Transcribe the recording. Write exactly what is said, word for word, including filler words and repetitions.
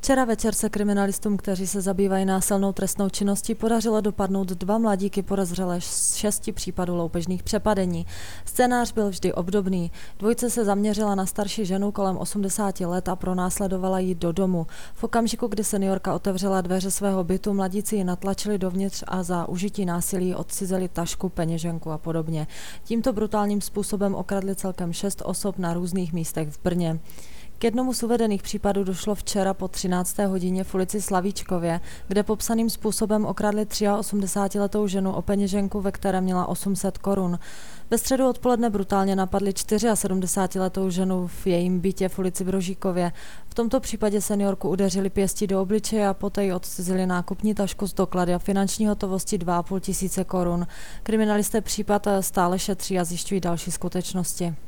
Včera večer se kriminalistům, kteří se zabývají násilnou trestnou činností, podařilo dopadnout dva mladíky podezřelé z šesti případů loupežných přepadení. Scénář byl vždy obdobný. Dvojice se zaměřila na starší ženu kolem osmdesáti let a pronásledovala ji do domu. V okamžiku, kdy seniorka otevřela dveře svého bytu, mladíci ji natlačili dovnitř a za užití násilí odcizili tašku, peněženku a podobně. Tímto brutálním způsobem okradli celkem šest osob na různých místech v Brně. K jednomu z uvedených případů došlo včera po třinácté hodině v ulici Slavíčkově, kde popsaným způsobem okradli osmdesátiletou ženu o peněženku, ve které měla osm set korun. Ve středu odpoledne brutálně napadli sedmdesátičtyřletou ženu v jejím bytě v ulici Brožíkově. V tomto případě seniorku udeřili pěstí do obličeje a poté ji odcizili nákupní tašku z doklady a finanční hotovosti dva a půl tisíce korun. Kriminalisté případ stále šetří a zjišťují další skutečnosti.